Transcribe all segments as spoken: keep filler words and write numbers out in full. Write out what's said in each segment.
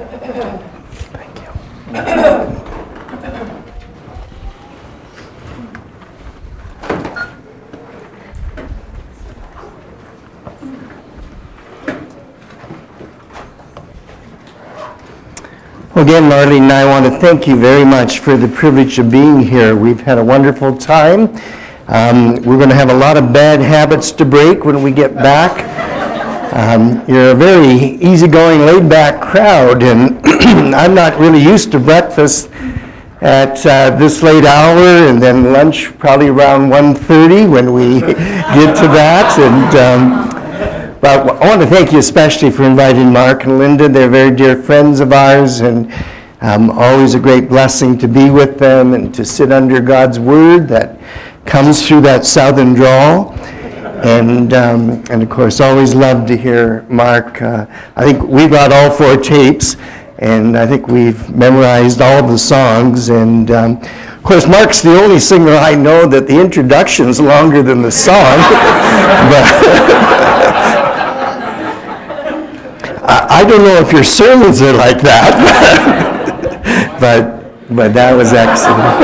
Thank you. Well, again, Marlene and I want to thank you very much for the privilege of being here. We've had a wonderful time. Um, we're going to have a lot of bad habits to break when we get back. Um, you're a very easygoing, laid-back crowd, and I'm not really used to breakfast at uh, this late hour, and then lunch probably around one thirty when we get to that. And um, but I want to thank you especially for inviting Mark and Linda. They're very dear friends of ours, and um, always a great blessing to be with them and to sit under God's Word that comes through that southern drawl. And, um, and of course, always love to hear Mark. Uh, I think we got all four tapes, and I think we've memorized all the songs. And um, of course, Mark's the only singer I know that the introduction's longer than the song. But I don't know if your sermons are like that, but but that was excellent.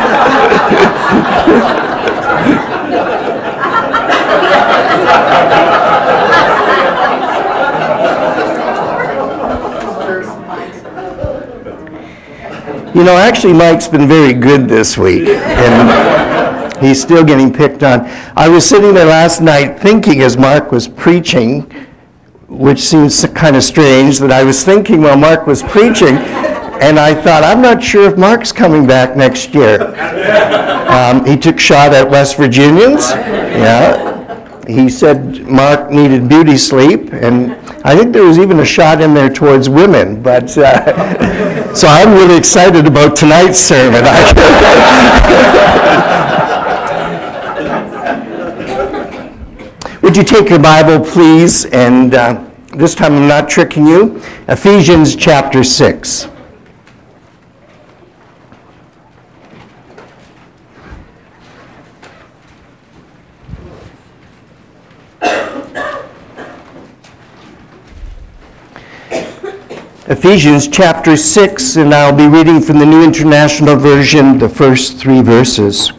You know, actually, Mike's been very good this week, and he's still getting picked on. I was sitting there last night thinking as Mark was preaching, which seems kind of strange that I was thinking while Mark was preaching, and I thought, I'm not sure if Mark's coming back next year. Um, he took shot at West Virginians. Yeah. He said Mark needed beauty sleep, and I think there was even a shot in there towards women. But uh, so I'm really excited about tonight's sermon. Would you take your Bible, please? And uh, this time I'm not tricking you. Ephesians chapter six. Ephesians chapter six, and I'll be reading from the New International Version, the first three verses.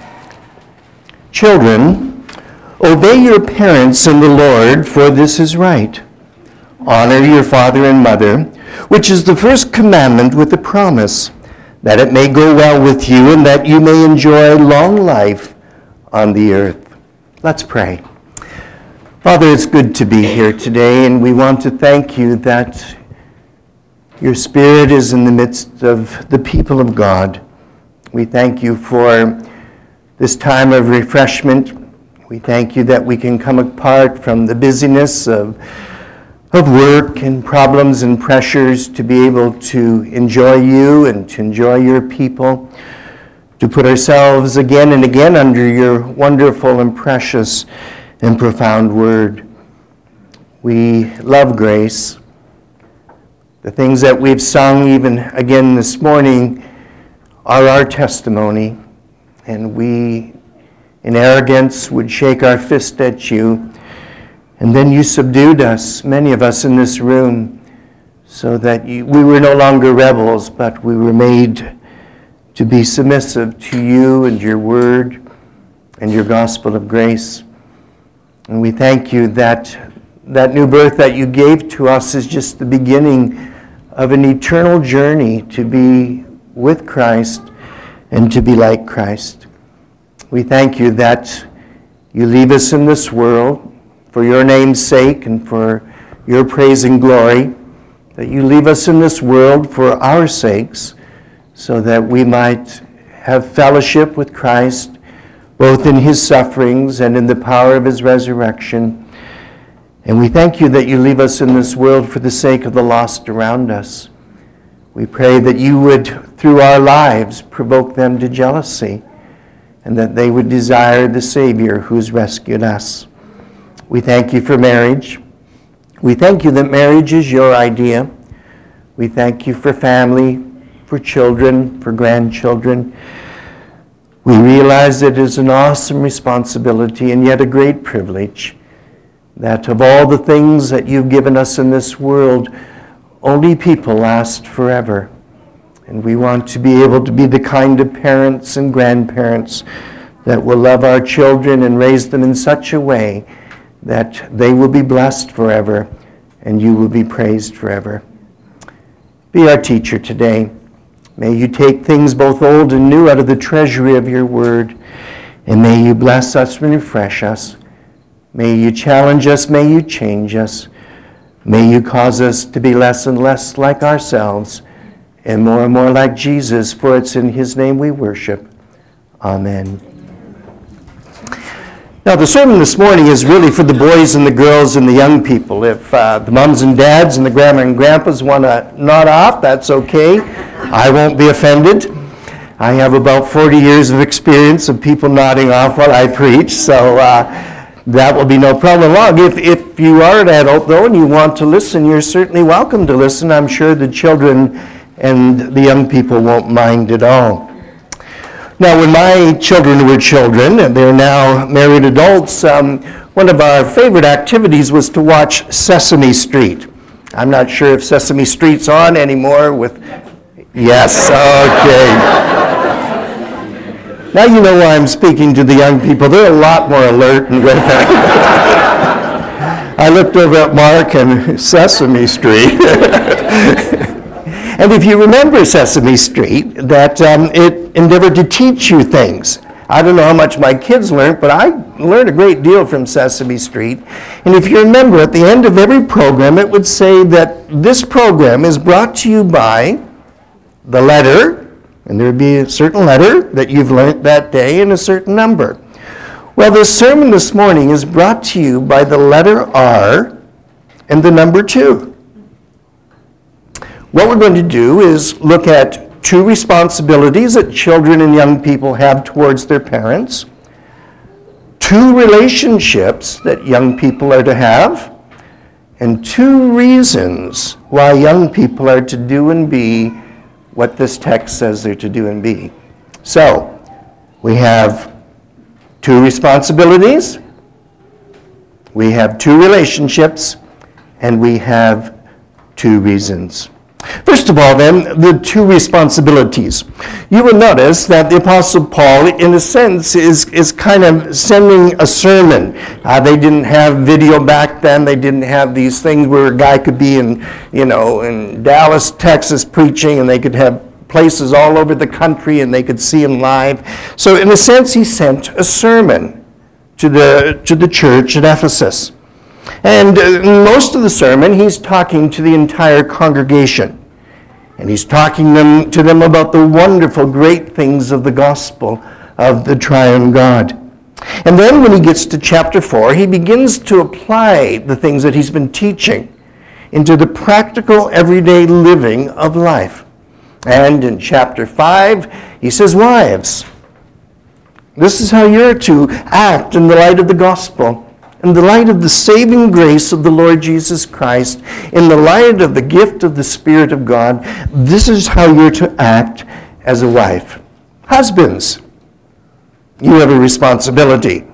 Children, obey your parents in the Lord, for this is right. Honor your father and mother, which is the first commandment with the promise, that it may go well with you and that you may enjoy long life on the earth. Let's pray. Father, it's good to be here today, and we want to thank you that your Spirit is in the midst of the people of God. We thank you for this time of refreshment. We thank you that we can come apart from the busyness of, of work and problems and pressures to be able to enjoy you and to enjoy your people, to put ourselves again and again under your wonderful and precious and profound word. We love grace. The things that we've sung even again this morning are our testimony, and we in arrogance would shake our fist at you, and then you subdued us, many of us in this room, so that you, we were no longer rebels, but we were made to be submissive to you and your word and your gospel of grace. And we thank you that that new birth that you gave to us is just the beginning of an eternal journey to be with Christ and to be like Christ. We thank you that you leave us in this world for your name's sake and for your praise and glory, that you leave us in this world for our sakes so that we might have fellowship with Christ, both in his sufferings and in the power of his resurrection. And we thank you that you leave us in this world for the sake of the lost around us. We pray that you would, through our lives, provoke them to jealousy, and that they would desire the Savior who's rescued us. We thank you for marriage. We thank you that marriage is your idea. We thank you for family, for children, for grandchildren. We realize it is an awesome responsibility and yet a great privilege, that of all the things that you've given us in this world, only people last forever. And we want to be able to be the kind of parents and grandparents that will love our children and raise them in such a way that they will be blessed forever and you will be praised forever. Be our teacher today. May you take things both old and new out of the treasury of your word, and may you bless us and refresh us. May you challenge us, may you change us. May you cause us to be less and less like ourselves and more and more like Jesus, for it's in his name we worship. Amen. Now, the sermon this morning is really for the boys and the girls and the young people. If uh, the moms and dads and the grandma and grandpas want to nod off, that's okay. I won't be offended. I have about forty years of experience of people nodding off while I preach, so uh, that will be no problem at all. If, if you are an adult, though, and you want to listen, you're certainly welcome to listen. I'm sure the children and the young people won't mind at all. Now, when my children were children, and they're now married adults, um, one of our favorite activities was to watch Sesame Street. I'm not sure if Sesame Street's on anymore with... Yes, okay. Now you know why I'm speaking to the young people. They're a lot more alert and with it. I looked over at Mark and Sesame Street. And if you remember Sesame Street, that um, it endeavored to teach you things. I don't know how much my kids learned, but I learned a great deal from Sesame Street. And if you remember, at the end of every program, it would say that this program is brought to you by the letter, and there would be a certain letter that you've learned that day and a certain number. Well, the sermon this morning is brought to you by the letter R and the number two. What we're going to do is look at two responsibilities that children and young people have towards their parents, two relationships that young people are to have, and two reasons why young people are to do and be what this text says they're to do and be. So, we have two responsibilities, we have two relationships, and we have two reasons. First of all, then, the two responsibilities. You will notice that the Apostle Paul, in a sense, is, is kind of sending a sermon. Uh, they didn't have video back then. They didn't have these things where a guy could be in, you know, in Dallas, Texas preaching, and they could have places all over the country, and they could see him live. So, in a sense, he sent a sermon to the, to the church at Ephesus. And uh, most of the sermon, he's talking to the entire congregation. And he's talking them, to them about the wonderful, great things of the gospel of the triune God. And then when he gets to chapter four, he begins to apply the things that he's been teaching into the practical, everyday living of life. And in chapter five, he says, wives, this is how you're to act in the light of the gospel. In the light of the saving grace of the Lord Jesus Christ, in the light of the gift of the Spirit of God, this is how you're to act as a wife. Husbands, you have a responsibility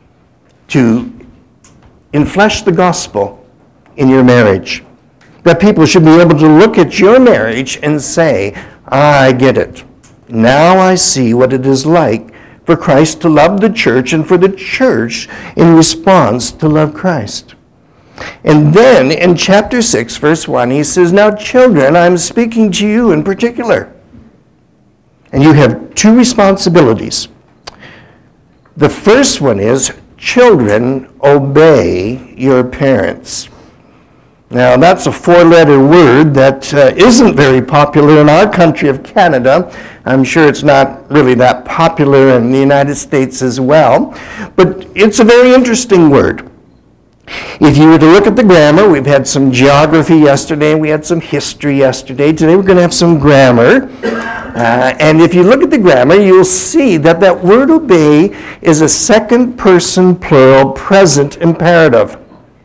to enflesh the gospel in your marriage. That people should be able to look at your marriage and say, I get it. Now I see what it is like for Christ to love the church and for the church in response to love Christ. And then in chapter six, verse one, he says, now children, I'm speaking to you in particular. And you have two responsibilities. The first one is, children, obey your parents. Now, that's a four-letter word that uh, isn't very popular in our country of Canada. I'm sure it's not really that popular in the United States as well. But it's a very interesting word. If you were to look at the grammar, we've had some geography yesterday, we had some history yesterday. Today we're going to have some grammar. Uh, and if you look at the grammar, you'll see that that word obey is a second-person plural present imperative.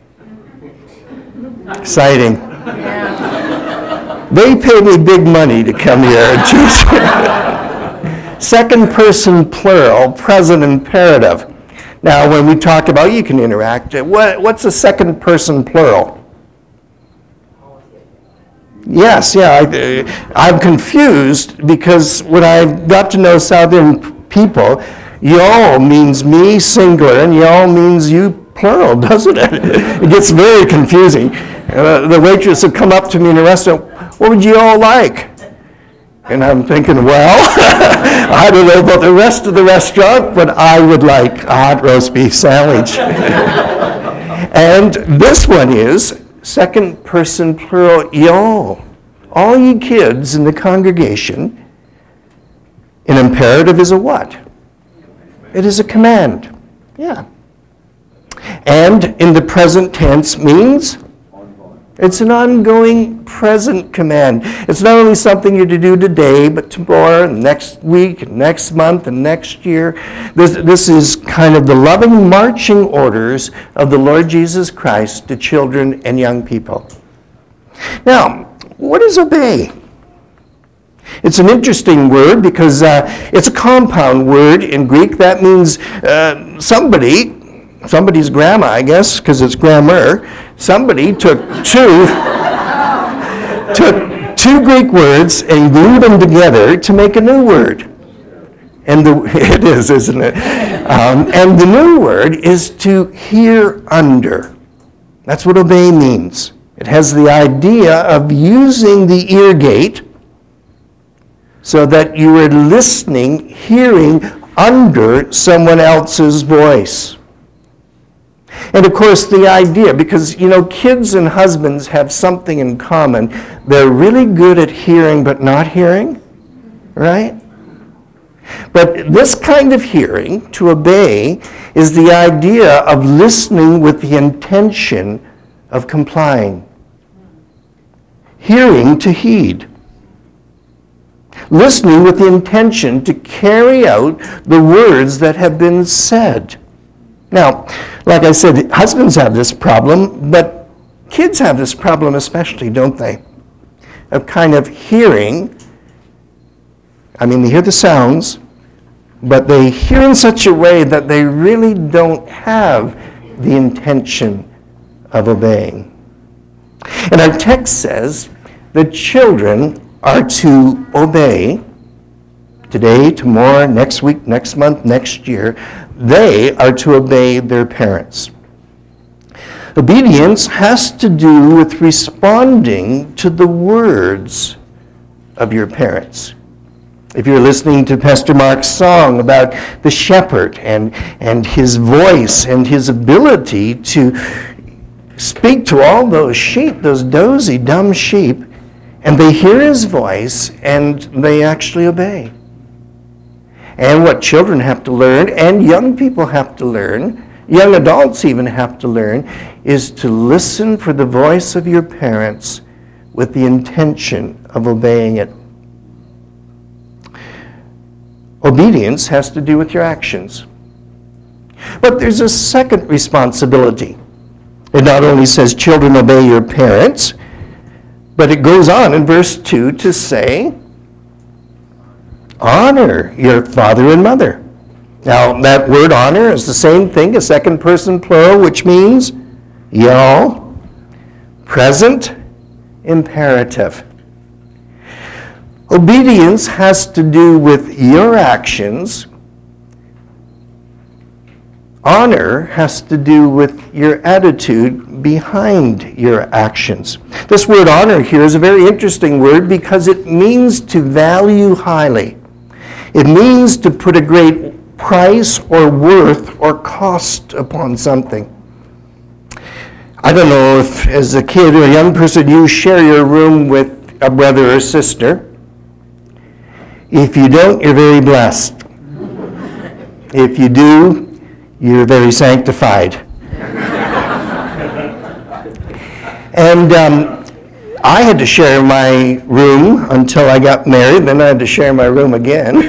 Exciting. Yeah. They pay me big money to come here and teach. Second person plural, present imperative. Now, when we talk about, you can interact. What, what's a second person plural? Yes, yeah, I, I'm confused because when I got to know Southern people, y'all means me singular and y'all means you plural, doesn't it? It gets very confusing. Uh, the waitress would come up to me in a restaurant, what would you all like? And I'm thinking, well, I don't know about the rest of the restaurant, but I would like a hot roast beef sandwich. And this one is second person plural, y'all. All ye kids in the congregation. An imperative is a what? It is a command. Yeah. And in the present tense means it's an ongoing present command. It's not only something you're to do today, but tomorrow, and next week, and next month, and next year. This, this is kind of the loving marching orders of the Lord Jesus Christ to children and young people. Now, what is obey? It's an interesting word because uh, it's a compound word in Greek. That means uh, somebody Somebody's grandma, I guess, because it's grammar. Somebody took two, took two Greek words and glued them together to make a new word. And the, it is, isn't it? Um, and the new word is to hear under. That's what obey means. It has the idea of using the ear gate so that you are listening, hearing under someone else's voice. And of course, the idea, because, you know, kids and husbands have something in common. They're really good at hearing but not hearing, right? But this kind of hearing, to obey, is the idea of listening with the intention of complying. Hearing to heed. Listening with the intention to carry out the words that have been said. Now, like I said, husbands have this problem, but kids have this problem especially, don't they? Of kind of hearing. I mean, they hear the sounds, but they hear in such a way that they really don't have the intention of obeying. And our text says that children are to obey today, tomorrow, next week, next month, next year. They are to obey their parents. Obedience has to do with responding to the words of your parents. If you're listening to Pastor Mark's song about the shepherd and, and his voice and his ability to speak to all those sheep, those dozy, dumb sheep, and they hear his voice and they actually obey. And what children have to learn, and young people have to learn, young adults even have to learn, is to listen for the voice of your parents with the intention of obeying it. Obedience has to do with your actions. But there's a second responsibility. It not only says, children, obey your parents, but it goes on in verse two to say, honor your father and mother. Now, that word honor is the same thing, a second person plural, which means y'all, present imperative. Obedience has to do with your actions. Honor has to do with your attitude behind your actions. This word honor here is a very interesting word because it means to value highly. It means to put a great price or worth or cost upon something. I don't know if as a kid or a young person you share your room with a brother or sister. If you don't, you're very blessed. If you do, you're very sanctified. And um, I had to share my room until I got married, then I had to share my room again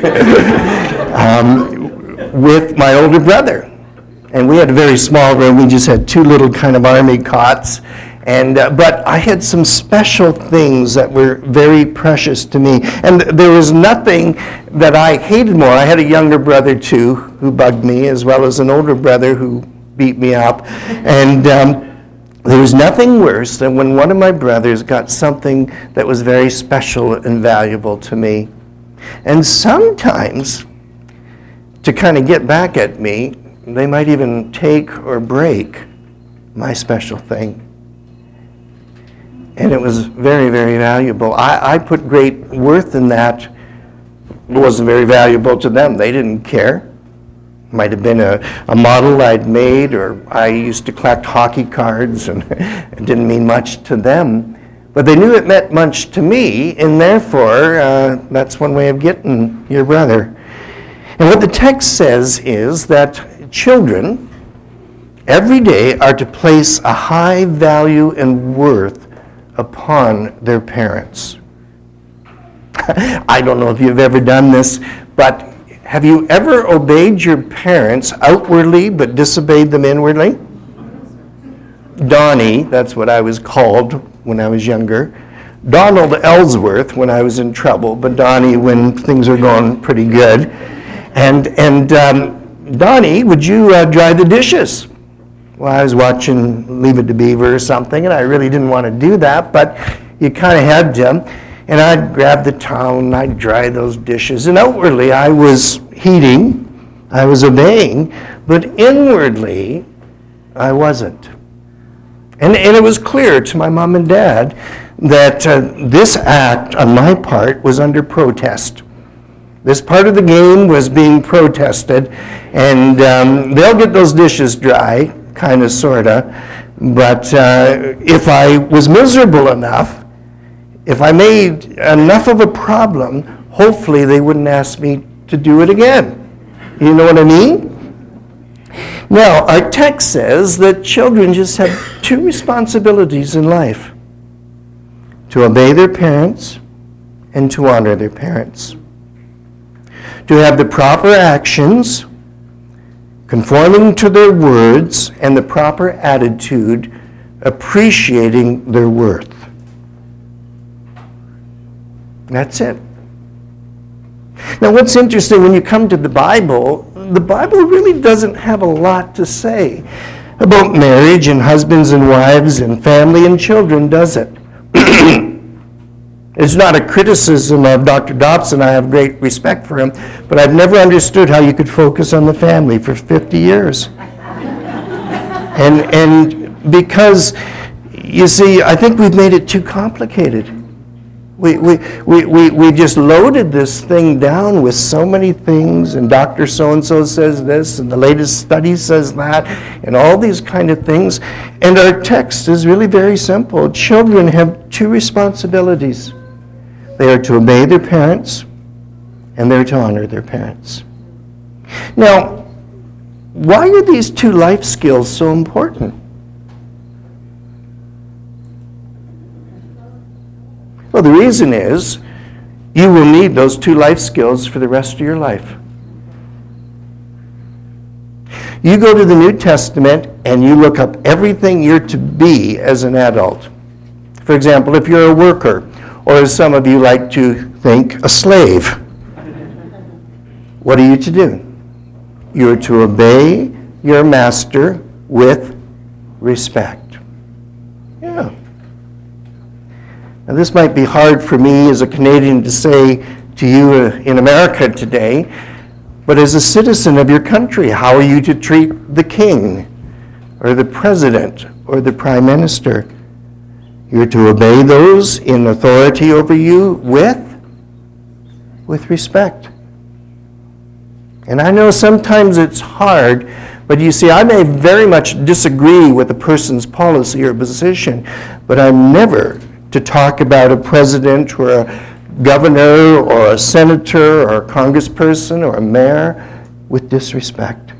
um, with my older brother. And we had a very small room. We just had two little kind of army cots. And uh, but I had some special things that were very precious to me. And there was nothing that I hated more. I had a younger brother, too, who bugged me, as well as an older brother who beat me up. And um, There was nothing worse than when one of my brothers got something that was very special and valuable to me. And sometimes, to kind of get back at me, they might even take or break my special thing. And it was very, very valuable. I, I put great worth in that. It wasn't very valuable to them. They didn't care. Might have been a, a model I'd made, or I used to collect hockey cards, and it didn't mean much to them. But they knew it meant much to me, and therefore, uh, that's one way of getting your brother. And what the text says is that children, every day, are to place a high value and worth upon their parents. I don't know if you've ever done this, but have you ever obeyed your parents outwardly but disobeyed them inwardly? Donnie, that's what I was called when I was younger. Donald Ellsworth when I was in trouble, but Donnie when things were going pretty good. And and um, Donnie, would you uh, dry the dishes? Well, I was watching Leave It to Beaver or something, and I really didn't want to do that, but you kind of had to. And I'd grab the towel and I'd dry those dishes. And outwardly, I was heeding, I was obeying, but inwardly, I wasn't. And, and it was clear to my mom and dad that uh, this act on my part was under protest. This part of the game was being protested, and um, they'll get those dishes dry, kind of, sort of. But uh, if I was miserable enough, if I made enough of a problem, hopefully they wouldn't ask me to do it again. You know what I mean? Now, our text says that children just have two responsibilities in life: to obey their parents and to honor their parents. To have the proper actions conforming to their words and the proper attitude appreciating their worth. That's it. Now, what's interesting, when you come to the Bible, the Bible really doesn't have a lot to say about marriage and husbands and wives and family and children, does it? It's not a criticism of Doctor Dobson. I have great respect for him, but I've never understood how you could focus on the family for fifty years. and and because, you see, I think we've made it too complicated. We, we, we, we, we just loaded this thing down with so many things, and Doctor So-and-so says this, and the latest study says that, and all these kind of things. And our text is really very simple. Children have two responsibilities. They are to obey their parents, and they're to honor their parents. Now, why are these two life skills so important? Well, the reason is you will need those two life skills for the rest of your life. You go to the New Testament and you look up everything you're to be as an adult. For example, if you're a worker, or as some of you like to think, a slave, what are you to do? You're to obey your master with respect. Yeah. Now, this might be hard for me as a Canadian to say to you in America today, but as a citizen of your country, how are you to treat the king or the president or the prime minister? You're to obey those in authority over you with, with respect. And I know sometimes it's hard, but you see, I may very much disagree with a person's policy or position, but I'm never to talk about a president or a governor or a senator or a congressperson or a mayor with disrespect.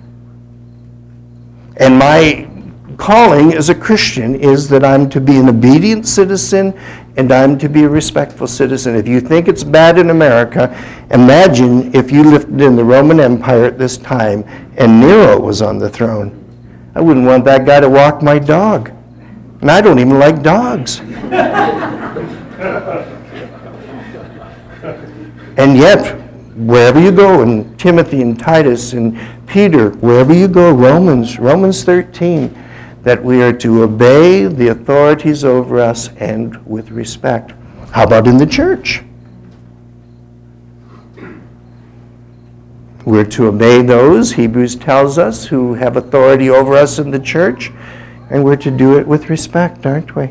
And my calling as a Christian is that I'm to be an obedient citizen and I'm to be a respectful citizen. If you think it's bad in America, imagine if you lived in the Roman Empire at this time and Nero was on the throne. I wouldn't want that guy to walk my dog. And I don't even like dogs. And yet, wherever you go, in Timothy and Titus and Peter, wherever you go, Romans, Romans thirteen, that we are to obey the authorities over us and with respect. How about in the church? We're to obey those, Hebrews tells us, who have authority over us in the church, and we're to do it with respect, aren't we?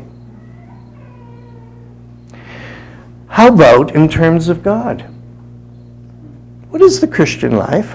How about in terms of God? What is the Christian life?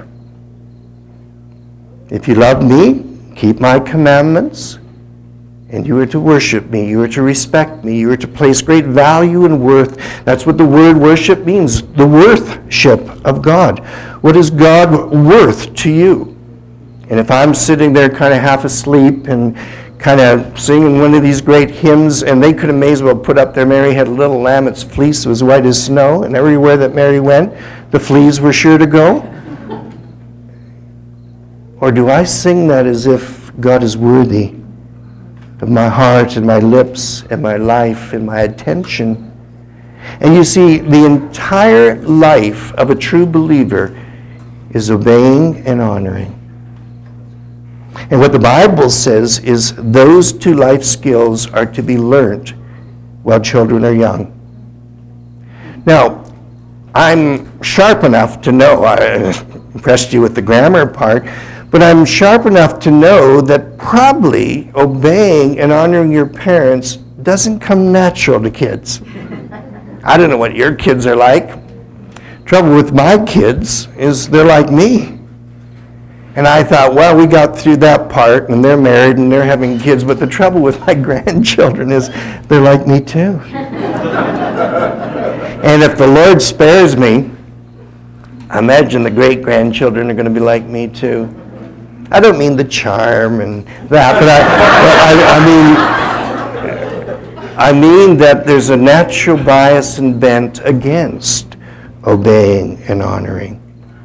If you love me, keep my commandments, and you are to worship me, you are to respect me, you are to place great value and worth. That's what the word worship means, the worthship of God. What is God worth to you? And if I'm sitting there kind of half asleep and kind of singing one of these great hymns, and they could have may as well put up there, Mary had a little lamb, its fleece was white as snow, and everywhere that Mary went, the fleas were sure to go. Or do I sing that as if God is worthy of my heart and my lips and my life and my attention? And you see, the entire life of a true believer is obeying and honoring. And what the Bible says is those two life skills are to be learnt while children are young. Now, I'm sharp enough to know, I impressed you with the grammar part, but I'm sharp enough to know that probably obeying and honoring your parents doesn't come natural to kids. I don't know what your kids are like. Trouble with my kids is they're like me. And I thought, well, we got through that part, and they're married, and they're having kids, but the trouble with my grandchildren is they're like me too. And if the Lord spares me, I imagine the great-grandchildren are going to be like me too. I don't mean the charm and that, but I, I, I mean, I mean that there's a natural bias and bent against obeying and honoring.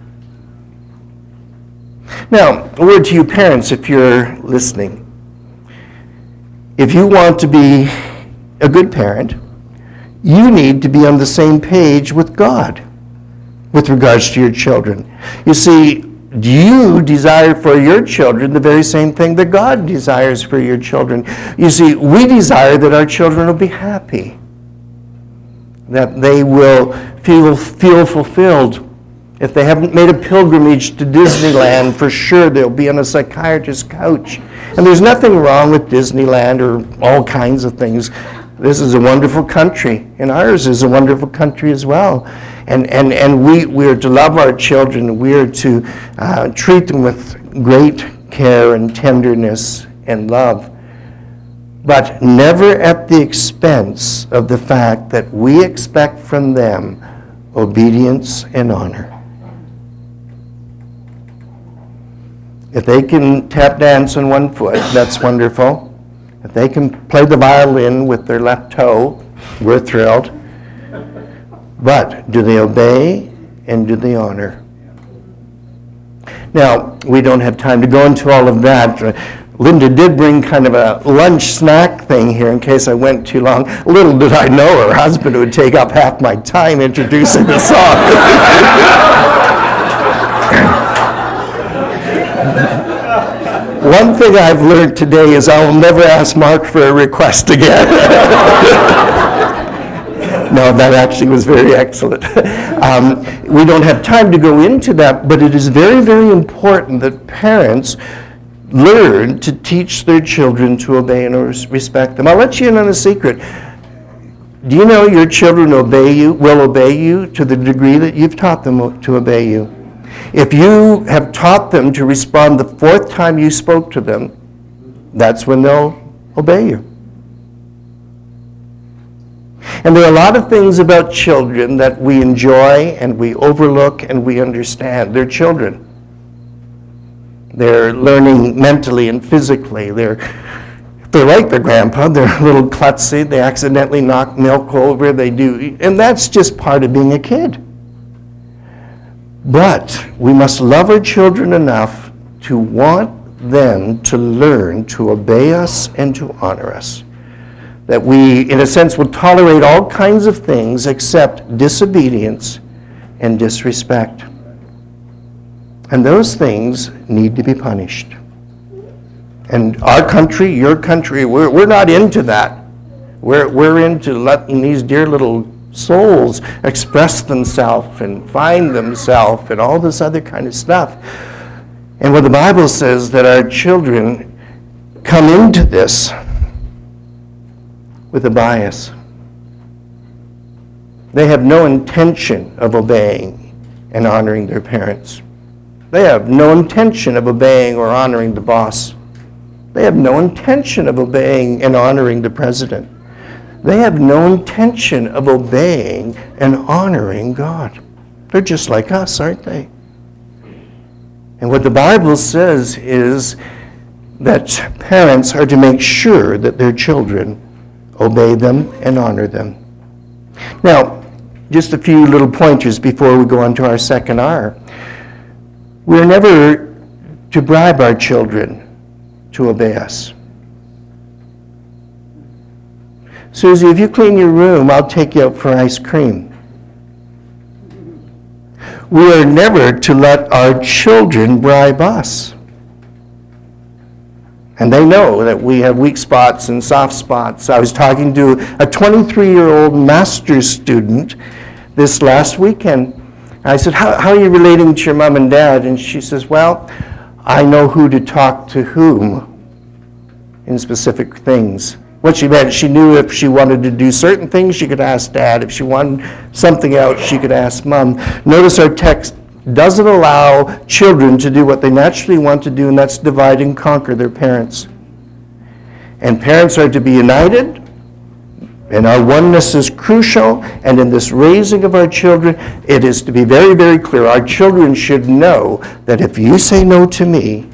Now, a word to you parents if you're listening. If you want to be a good parent, you need to be on the same page with God with regards to your children. You see, you desire for your children the very same thing that God desires for your children. You see, we desire that our children will be happy, that they will feel, feel fulfilled. If they haven't made a pilgrimage to Disneyland, for sure they'll be on a psychiatrist's couch. And there's nothing wrong with Disneyland or all kinds of things. This is a wonderful country, and ours is a wonderful country as well. And and, and we, we are to love our children. We are to uh, treat them with great care and tenderness and love, but never at the expense of the fact that we expect from them obedience and honor. If they can tap dance on one foot, that's wonderful. If they can play the violin with their left toe, we're thrilled. But do they obey and do they honor? Now, we don't have time to go into all of that. Linda did bring kind of a lunch snack thing here in case I went too long. Little did I know her husband would take up half my time introducing the song. One thing I've learned today is I will never ask Mark for a request again. No, that actually was very excellent. Um, we don't have time to go into that, but it is very, very important that parents learn to teach their children to obey and respect them. I'll let you in on a secret. Do you know your children obey you, will obey you to the degree that you've taught them to obey you? If you have taught them to respond the fourth time you spoke to them, that's when they'll obey you. And there are a lot of things about children that we enjoy and we overlook and we understand. They're children. They're learning mentally and physically. They're, they're like their grandpa. They're a little klutzy. They accidentally knock milk over. They do. And that's just part of being a kid. But we must love our children enough to want them to learn to obey us and to honor us. That we, in a sense, will tolerate all kinds of things except disobedience and disrespect. And those things need to be punished. And our country, your country, we're, we're not into that. We're, we're into letting these dear little souls express themselves and find themselves and all this other kind of stuff. And what the Bible says that our children come into this with a bias. They have no intention of obeying and honoring their parents. They have no intention of obeying or honoring the boss. They have no intention of obeying and honoring the president. They have no intention of obeying and honoring God. They're just like us, aren't they? And what the Bible says is that parents are to make sure that their children obey them and honor them. Now, just a few little pointers before we go on to our second R. We're never to bribe our children to obey us. Susie, if you clean your room, I'll take you out for ice cream. We are never to let our children bribe us. And they know that we have weak spots and soft spots. I was talking to a twenty-three-year-old master's student this last weekend. I said, how, how are you relating to your mom and dad? And she says, well, I know who to talk to whom in specific things. What she meant, she knew if she wanted to do certain things, she could ask Dad. If she wanted something else, she could ask Mom. Notice our text doesn't allow children to do what they naturally want to do, and that's divide and conquer their parents. And parents are to be united, and our oneness is crucial, and in this raising of our children, it is to be very, very clear. Our children should know that if you say no to me,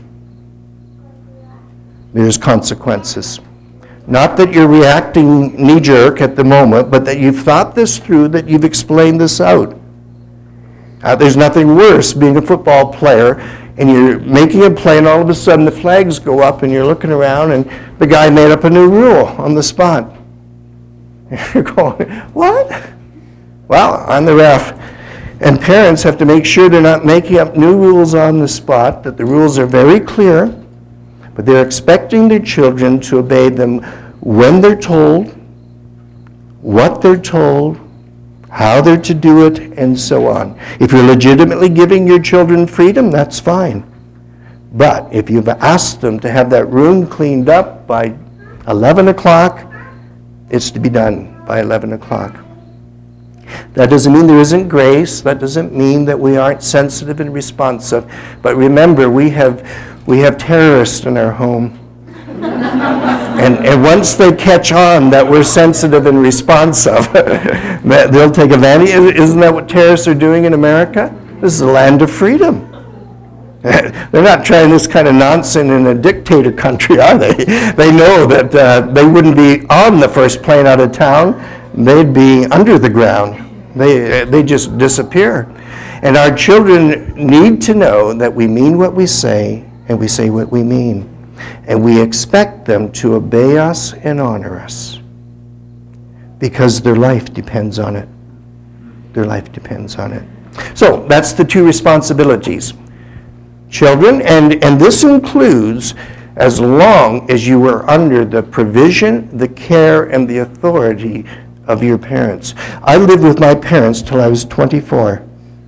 there's consequences. Not that you're reacting knee-jerk at the moment, but that you've thought this through, that you've explained this out. Uh, there's nothing worse being a football player and you're making a play and all of a sudden the flags go up and you're looking around and the guy made up a new rule on the spot. And you're going, what? Well, I'm the ref. And parents have to make sure they're not making up new rules on the spot, that the rules are very clear. But they're expecting their children to obey them when they're told, what they're told, how they're to do it, and so on. If you're legitimately giving your children freedom, that's fine. But if you've asked them to have that room cleaned up by eleven o'clock, it's to be done by eleven o'clock. That doesn't mean there isn't grace. That doesn't mean that we aren't sensitive and responsive. But remember, we have we have terrorists in our home. and, and once they catch on that we're sensitive and responsive, they'll take advantage. Isn't that what terrorists are doing in America? This is a land of freedom. They're not trying this kind of nonsense in a dictator country, are they? They know that uh, they wouldn't be on the first plane out of town. They'd be under the ground. They they just disappear. And our children need to know that we mean what we say and we say what we mean. And we expect them to obey us and honor us because their life depends on it. Their life depends on it. So that's the two responsibilities. Children, and, and this includes as long as you were under the provision, the care, and the authority of your parents. I lived with my parents till I was twenty-four.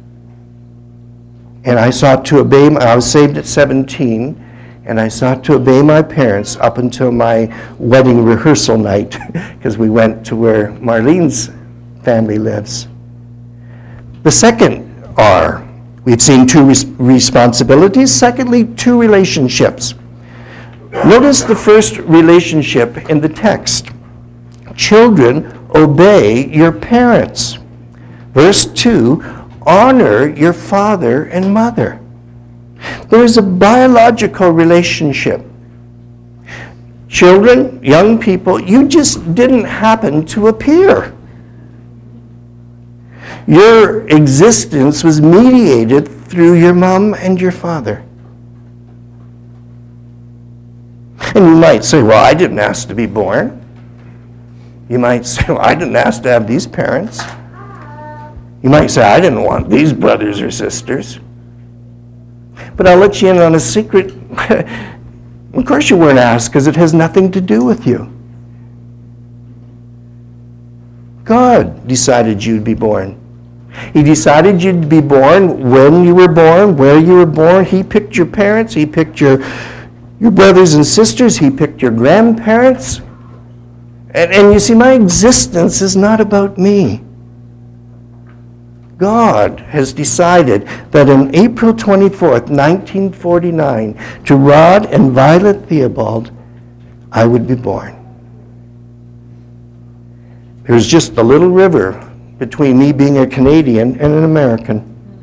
And I sought to obey, I was saved at seventeen, and I sought to obey my parents up until my wedding rehearsal night, because we went to where Marlene's family lives. The second R, we've seen two res- responsibilities. Secondly, two relationships. Notice the first relationship in the text. Children, obey your parents. Verse two, honor your father and mother. There is a biological relationship. Children, young people, you just didn't happen to appear. Your existence was mediated through your mom and your father. And you might say, well, I didn't ask to be born. You might say, well, I didn't ask to have these parents. You might say, I didn't want these brothers or sisters. But I'll let you in on a secret. Of course you weren't asked, because it has nothing to do with you. God decided you'd be born. He decided you'd be born when you were born, where you were born. He picked your parents. He picked your, your brothers and sisters. He picked your grandparents. And, and you see, my existence is not about me. God has decided that on April twenty-fourth, nineteen forty-nine, to Rod and Violet Theobald, I would be born. There's just a little river between me being a Canadian and an American.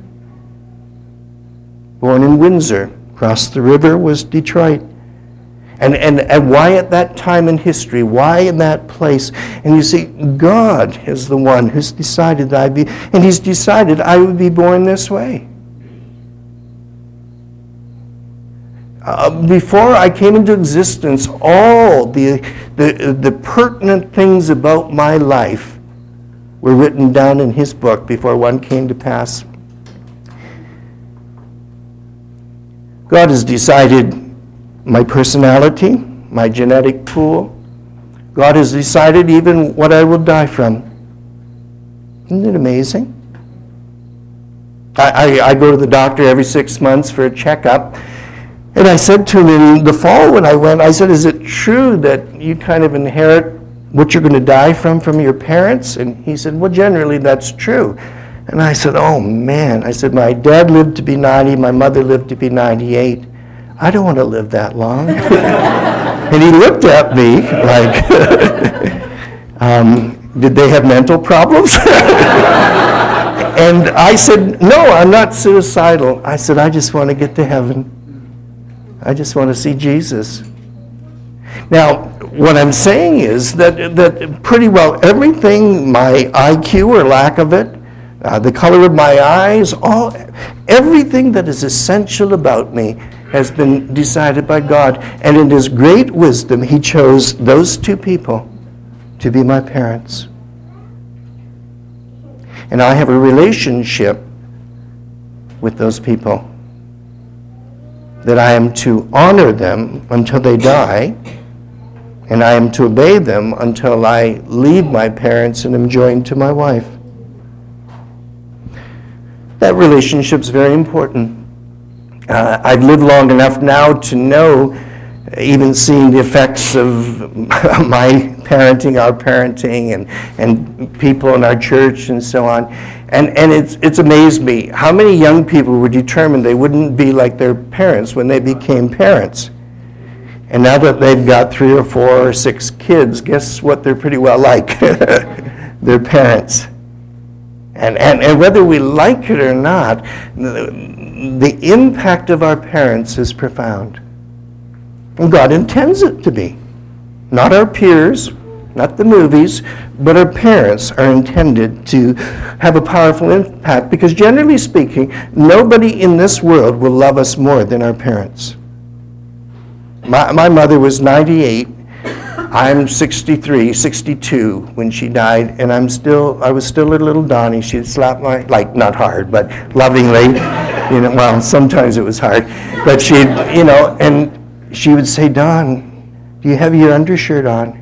Born in Windsor, across the river was Detroit. And, and, and why at that time in history? Why in that place? And you see, God is the one who's decided that I'd be, and he's decided I would be born this way. Uh, before I came into existence, all the, the, the pertinent things about my life were written down in his book before one came to pass. God has decided my personality, my genetic pool. God has decided even what I will die from. Isn't it amazing? I, I, I go to the doctor every six months for a checkup. And I said to him in the fall when I went, I said, is it true that you kind of inherit what you're going to die from from your parents? And he said, well, generally that's true. And I said, oh man. I said, my dad lived to be ninety, my mother lived to be ninety-eight. I don't want to live that long. And he looked at me like, um, did they have mental problems? And I said, no, I'm not suicidal. I said, I just want to get to heaven. I just want to see Jesus. Now, what I'm saying is that, that pretty well everything, my I Q or lack of it, uh, the color of my eyes, all, everything that is essential about me has been decided by God. And in his great wisdom, he chose those two people to be my parents. And I have a relationship with those people that I am to honor them until they die, and I am to obey them until I leave my parents and am joined to my wife. That relationship's very important. Uh, I've lived long enough now to know, even seeing the effects of my parenting, our parenting, and, and people in our church and so on. And, and it's, it's amazed me how many young people were determined they wouldn't be like their parents when they became parents. And now that they've got three or four or six kids, guess what they're pretty well like? Their parents. And, and, and whether we like it or not, the, the impact of our parents is profound. And God intends it to be. Not our peers, not the movies, but our parents are intended to have a powerful impact, because generally speaking, nobody in this world will love us more than our parents. My, my mother was ninety-eight. I'm sixty-three, sixty-two when she died, and I'm still, I was still a little Donnie. She'd slap my, like, not hard, but lovingly, you know, well, sometimes it was hard, but she'd, you know, and she would say, Don, do you have your undershirt on?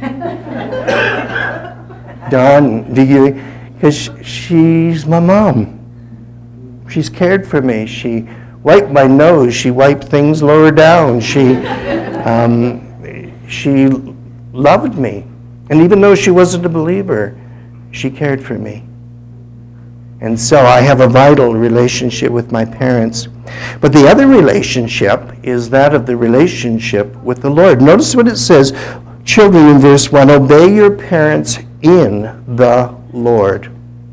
Don, do you, because she's my mom. She's cared for me. She wiped my nose. She wiped things lower down. She, um, she loved me. And even though she wasn't a believer, she cared for me. And so I have a vital relationship with my parents. But the other relationship is that of the relationship with the Lord. Notice what it says, children, in verse one, obey your parents in the Lord.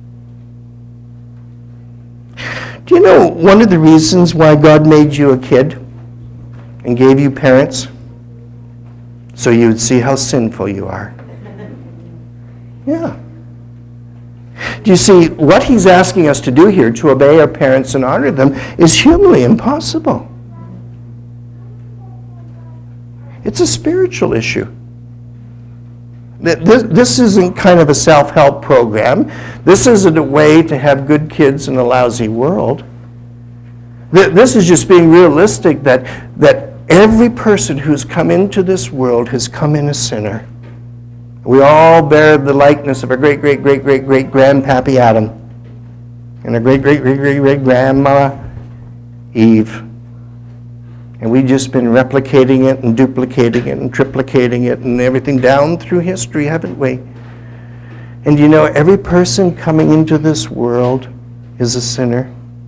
Do you know one of the reasons why God made you a kid and gave you parents? So you would see how sinful you are. Yeah. Do you see, what he's asking us to do here, to obey our parents and honor them, is humanly impossible. It's a spiritual issue. This, this isn't kind of a self-help program. This isn't a way to have good kids in a lousy world. This is just being realistic that, that every person who's come into this world has come in a sinner. We all bear the likeness of our great, great, great, great, great grandpappy Adam and our great, great, great, great, great grandma Eve. And we've just been replicating it and duplicating it and triplicating it and everything down through history, haven't we? And you know, every person coming into this world is a sinner.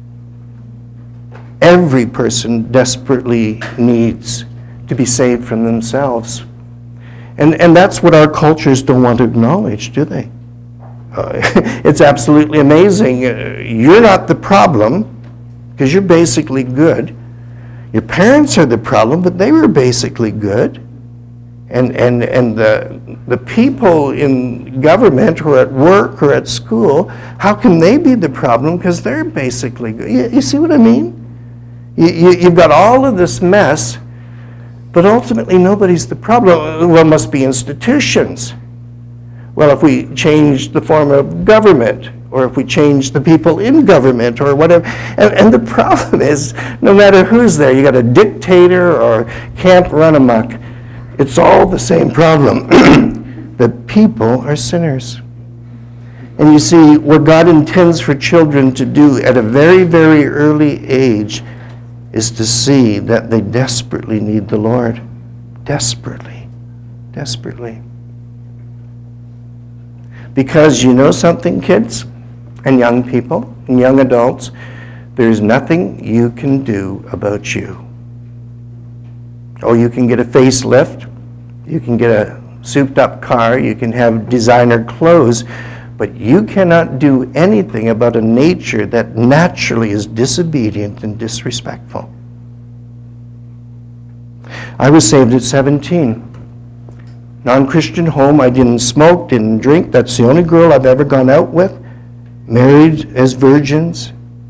Every person desperately needs to be saved from themselves. And and that's what our cultures don't want to acknowledge, do they? Uh, it's absolutely amazing. Uh, you're not the problem, because you're basically good. Your parents are the problem, but they were basically good. And and and the the people in government or at work or at school, how can they be the problem? Because they're basically good. You, you see what I mean? You, you, you've got all of this mess, but ultimately nobody's the problem. Well, it must be institutions. Well, if we change the form of government, or if we change the people in government, or whatever. And, and the problem is, no matter who's there, you got a dictator or can't run amok, it's all the same problem. The people are sinners. And you see, what God intends for children to do at a very, very early age is to see that they desperately need the Lord. Desperately. Desperately. Because you know something, kids and young people and young adults, there's nothing you can do about you. Oh, you can get a facelift, you can get a souped-up car, you can have designer clothes, but you cannot do anything about a nature that naturally is disobedient and disrespectful. I was saved at seventeen. Non-Christian home. I didn't smoke, didn't drink. That's the only girl I've ever gone out with. Married as virgins.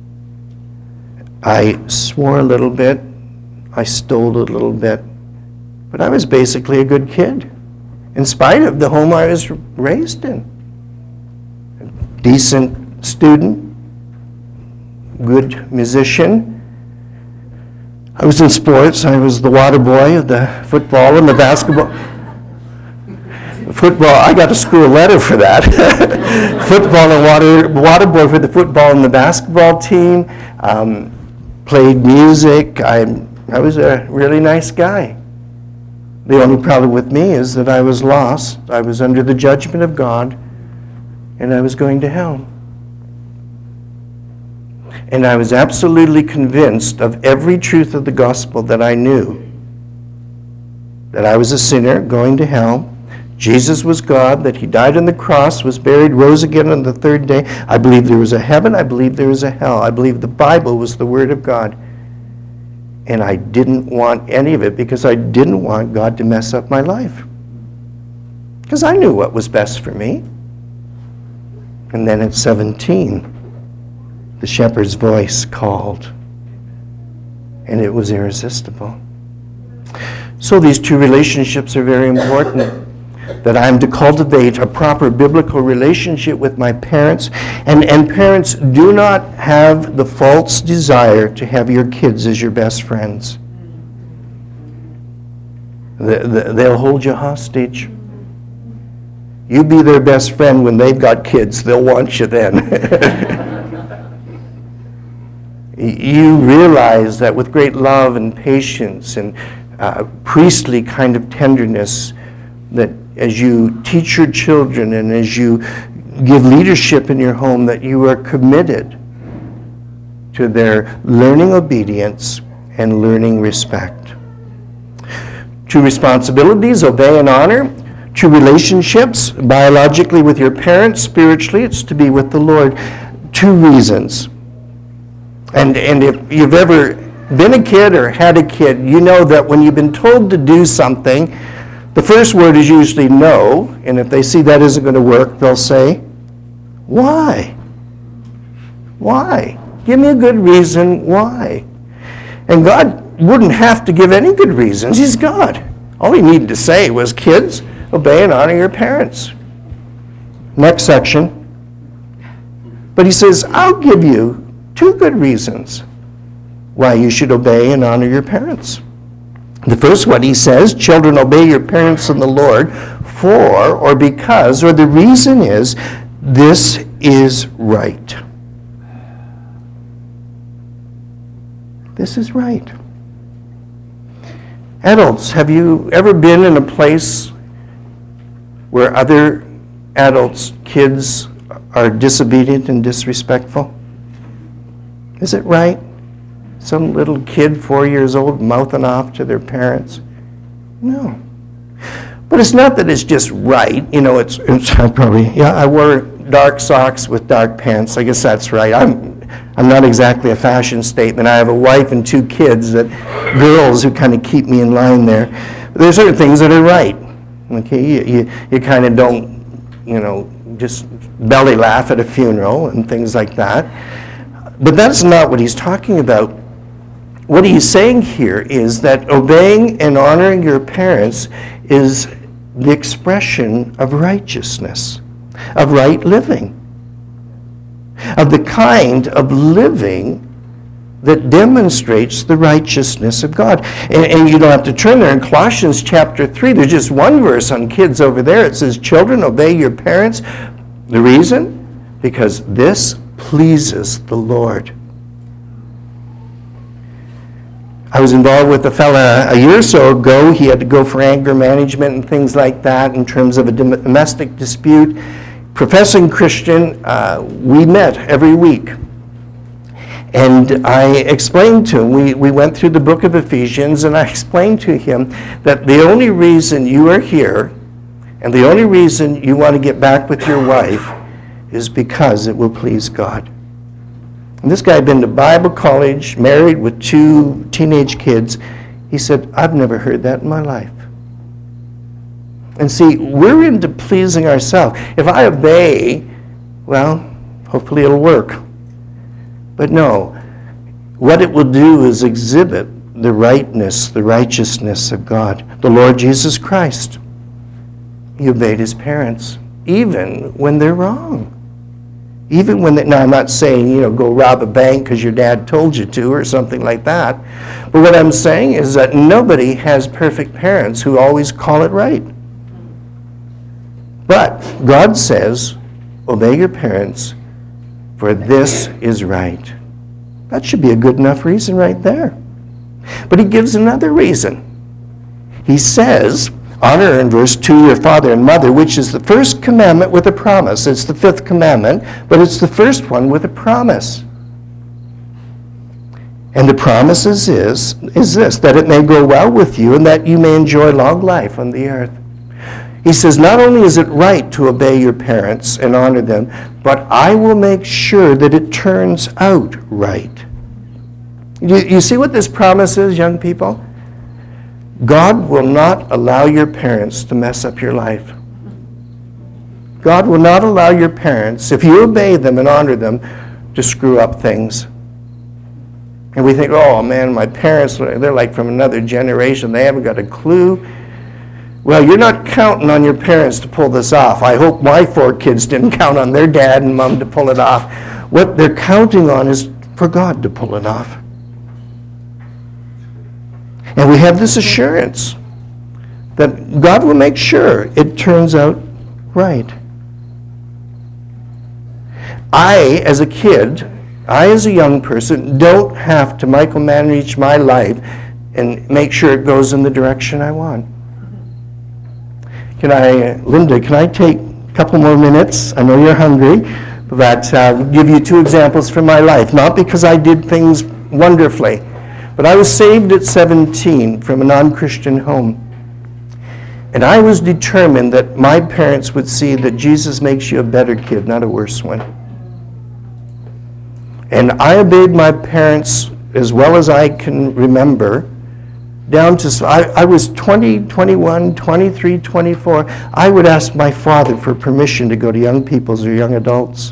I swore a little bit. I stole a little bit. But I was basically a good kid, in spite of the home I was raised in. Decent student, good musician. I was in sports. I was the water boy of the football and the basketball. Football, I got a school letter for that. Football and water, water boy for the football and the basketball team. Um, played music. I, I was a really nice guy. The only problem with me is that I was lost. I was under the judgment of God, and I was going to hell. And I was absolutely convinced of every truth of the gospel that I knew. That I was a sinner going to hell. Jesus was God, that he died on the cross, was buried, rose again on the third day. I believe there was a heaven. I believe there was a hell. I believe the Bible was the Word of God. And I didn't want any of it because I didn't want God to mess up my life. Because I knew what was best for me. And then at seventeen, the shepherd's voice called. And it was irresistible. So these two relationships are very important. That I'm to cultivate a proper biblical relationship with my parents. And, and parents, do not have the false desire to have your kids as your best friends. The, the, they'll hold you hostage. You be their best friend when they've got kids. They'll want you then. You realize that with great love and patience and uh, priestly kind of tenderness, that as you teach your children and as you give leadership in your home, that you are committed to their learning obedience and learning respect. Two responsibilities: obey and honor. Two relationships: biologically with your parents, spiritually it's to be with the Lord. Two reasons. And, and if you've ever been a kid or had a kid, you know that when you've been told to do something, the first word is usually no, and if they see that isn't going to work, they'll say, why? Why? Give me a good reason why. And God wouldn't have to give any good reasons. He's God. All he needed to say was, kids, obey and honor your parents. Next section. But he says, I'll give you two good reasons why you should obey and honor your parents. The first one, he says, children, obey your parents in the Lord, for or because, or the reason is, this is right. This is right. Adults, have you ever been in a place where other adults, kids, are disobedient and disrespectful? Is it right? Some little kid, four years old, mouthing off to their parents? No. But it's not that it's just right. You know, it's, it's I probably, yeah, I wore dark socks with dark pants. I guess that's right. I'm I'm not exactly a fashion statement. I have a wife and two kids, that girls who kind of keep me in line there. But there's certain things that are right. Okay, you, you, you kind of don't, you know, just belly laugh at a funeral and things like that. But that's not what he's talking about. What he's saying here is that obeying and honoring your parents is the expression of righteousness, of right living, of the kind of living that demonstrates the righteousness of God. And, and you don't have to turn there. In Colossians chapter three, there's just one verse on kids over there. It says, children, obey your parents. The reason? Because this pleases the Lord. I was involved with a fella a year or so ago. He had to go for anger management and things like that in terms of a domestic dispute. Professing Christian, uh, we met every week. And I explained to him, we, we went through the book of Ephesians, and I explained to him that the only reason you are here and the only reason you want to get back with your wife is because it will please God. And this guy had been to Bible college, married with two teenage kids. He said, I've never heard that in my life. And see, we're into pleasing ourselves. If I obey, well, hopefully it'll work. But no, what it will do is exhibit the rightness, the righteousness of God. The Lord Jesus Christ, he obeyed his parents, even when they're wrong. Even when they, now I'm not saying, you know, go rob a bank because your dad told you to or something like that. But what I'm saying is that nobody has perfect parents who always call it right. But God says, obey your parents, for this is right. That should be a good enough reason right there. But he gives another reason. He says, honor in verse two your father and mother, which is the first commandment with a promise. It's the fifth commandment, but it's the first one with a promise. And the promise is, is, is this, that it may go well with you and that you may enjoy long life on the earth. He says, not only is it right to obey your parents and honor them, but I will make sure that it turns out right. You, you see what this promise is, young people? God will not allow your parents to mess up your life. God will not allow your parents, if you obey them and honor them, to screw up things. And we think, oh man, my parents, they're like from another generation. They haven't got a clue. Well, you're not counting on your parents to pull this off. I hope my four kids didn't count on their dad and mom to pull it off. What they're counting on is for God to pull it off. And we have this assurance that God will make sure it turns out right. I, as a kid, I, as a young person, don't have to micromanage my life and make sure it goes in the direction I want. Can I, Linda, can I take a couple more minutes? I know you're hungry, but I'll give you two examples from my life. Not because I did things wonderfully, but I was saved at seventeen from a non-Christian home. And I was determined that my parents would see that Jesus makes you a better kid, not a worse one. And I obeyed my parents as well as I can remember. Down to, I, I was twenty, twenty-one, twenty-three, twenty-four. I would ask my father for permission to go to young people's or young adults.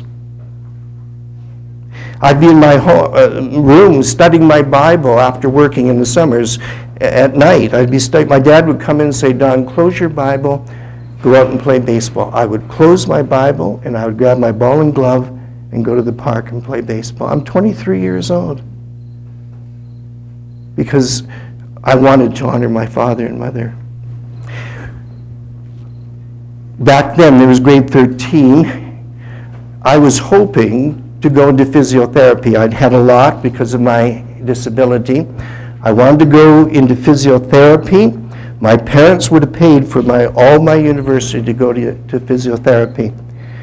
I'd be in my ho- uh, room studying my Bible after working in the summers at night. I'd be studying. My dad would come in and say, Don, close your Bible, go out and play baseball. I would close my Bible and I would grab my ball and glove and go to the park and play baseball. I'm twenty-three years old. Because I wanted to honor my father and mother. Back then, there was grade thirteen. I was hoping to go into physiotherapy. I'd had a lot because of my disability. I wanted to go into physiotherapy. My parents would have paid for my all my university to go to, to physiotherapy.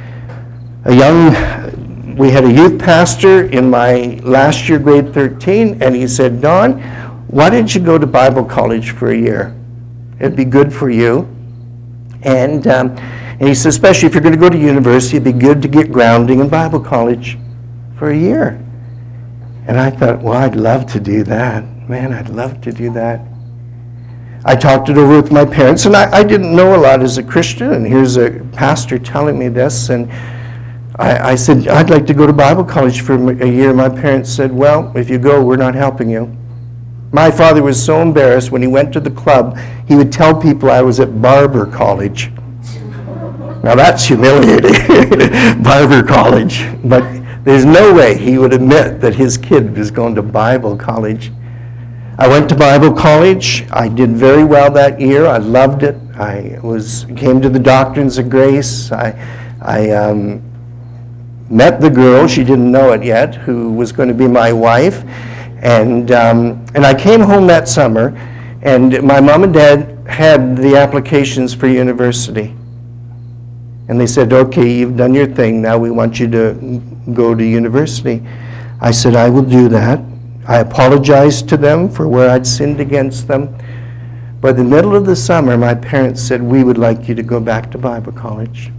A young, we had a youth pastor in my last year, grade thirteen, and he said, Don, why didn't you go to Bible college for a year? It'd be good for you. And, um, and he said, especially if you're going to go to university, it'd be good to get grounding in Bible college for a year. And I thought, well, I'd love to do that. Man, I'd love to do that. I talked it over with my parents, and I, I didn't know a lot as a Christian, and here's a pastor telling me this, and I, I said, I'd like to go to Bible college for a year. My parents said, well, if you go, we're not helping you. My father was so embarrassed when he went to the club, he would tell people I was at Barber College. Now that's humiliating, Barber College. But there's no way he would admit that his kid was going to Bible college. I went to Bible college. I did very well that year. I loved it. I was came to the Doctrines of Grace. I, I um, met the girl, she didn't know it yet, who was going to be my wife. And um, and I came home that summer, and my mom and dad had the applications for university. And they said, okay, you've done your thing, now we want you to go to university. I said, I will do that. I apologized to them for where I'd sinned against them. By the middle of the summer, my parents said, we would like you to go back to Bible college.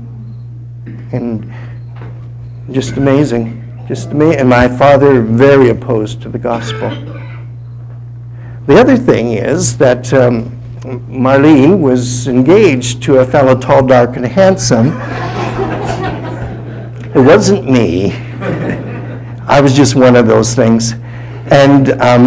And just amazing. Just me and my father very opposed to the gospel. The other thing is that um, Marlene was engaged to a fellow tall, dark, and handsome. It wasn't me. I was just one of those things. And um,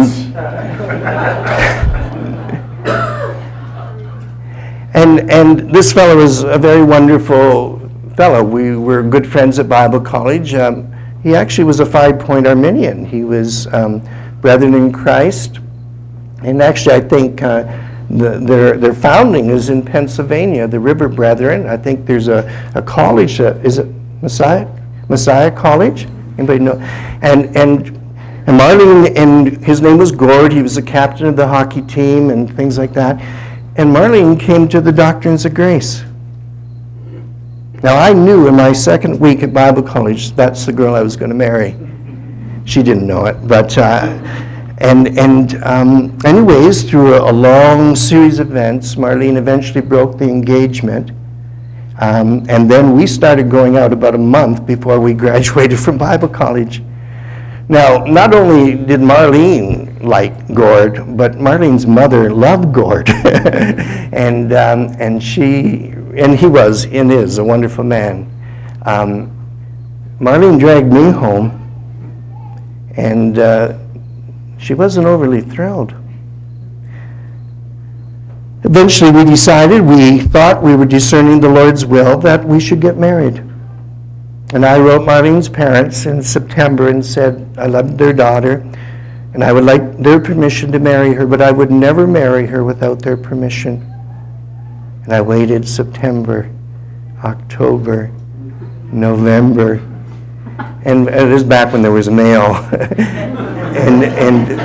and and this fellow was a very wonderful fellow. We were good friends at Bible college. Um, He actually was a five-point Arminian. He was um, Brethren in Christ. And actually, I think uh, the, their their founding is in Pennsylvania, the River Brethren. I think there's a, a college, uh, is it Messiah? Messiah College? Anybody know? And, and, and Marlene, and his name was Gord. He was the captain of the hockey team and things like that. And Marlene came to the Doctrines of Grace. Now, I knew in my second week at Bible college that's the girl I was going to marry. She didn't know it, but uh, and and um, anyways, through a, a long series of events, Marlene eventually broke the engagement, um, and then we started going out about a month before we graduated from Bible college. Now, not only did Marlene like Gord, but Marlene's mother loved Gord, and um, and she. And he was, and is, a wonderful man. Um, Marlene dragged me home, and uh, she wasn't overly thrilled. Eventually we decided, we thought we were discerning the Lord's will, that we should get married. And I wrote Marlene's parents in September and said I loved their daughter, and I would like their permission to marry her, but I would never marry her without their permission. And I waited September, October, November, and it was back when there was mail. and and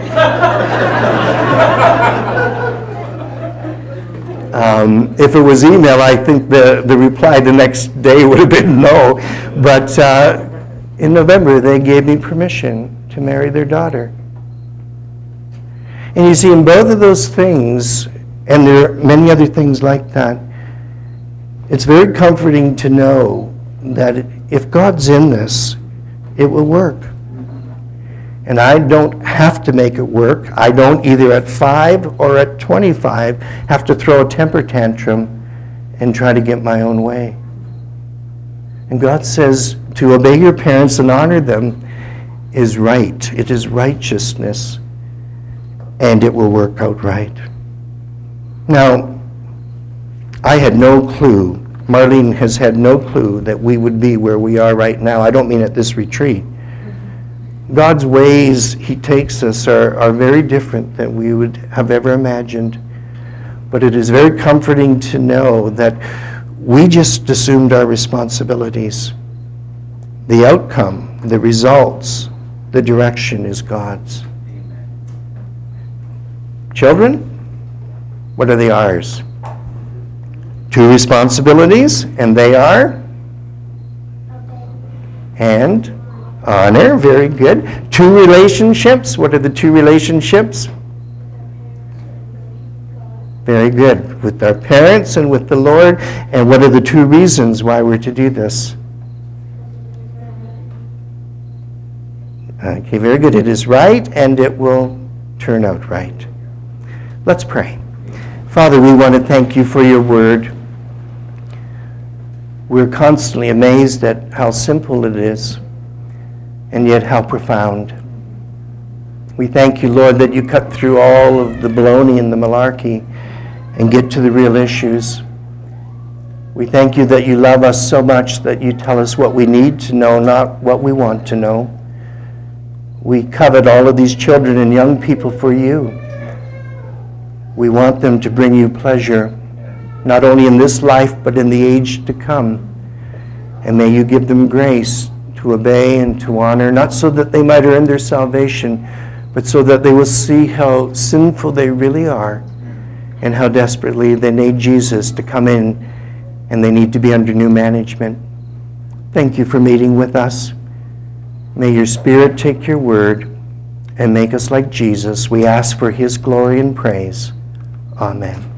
um, if it was email, I think the, the reply the next day would have been no. But uh, in November, they gave me permission to marry their daughter. And you see, in both of those things, and there are many other things like that, it's very comforting to know that if God's in this, it will work. And I don't have to make it work. I don't, either at five or at twenty-five, have to throw a temper tantrum and try to get my own way. And God says to obey your parents and honor them is right. It is righteousness, and it will work out right. Now, I had no clue, Marlene has had no clue that we would be where we are right now. I don't mean at this retreat. God's ways he takes us are, are very different than we would have ever imagined. But it is very comforting to know that we just assumed our responsibilities. The outcome, the results, the direction is God's. Children, what are the R's? Two responsibilities, and they are? And honor, very good. Two relationships, what are the two relationships? Very good. With our parents and with the Lord. And what are the two reasons why we're to do this? Okay, very good. It is right, and it will turn out right. Let's pray. Father, we want to thank you for your word. We're constantly amazed at how simple it is, and yet how profound. We thank you, Lord, that you cut through all of the baloney and the malarkey and get to the real issues. We thank you that you love us so much that you tell us what we need to know, not what we want to know. We covet all of these children and young people for you. We want them to bring you pleasure, not only in this life, but in the age to come. And may you give them grace to obey and to honor, not so that they might earn their salvation, but so that they will see how sinful they really are and how desperately they need Jesus to come in, and they need to be under new management. Thank you for meeting with us. May your Spirit take your word and make us like Jesus. We ask for his glory and praise. Amen.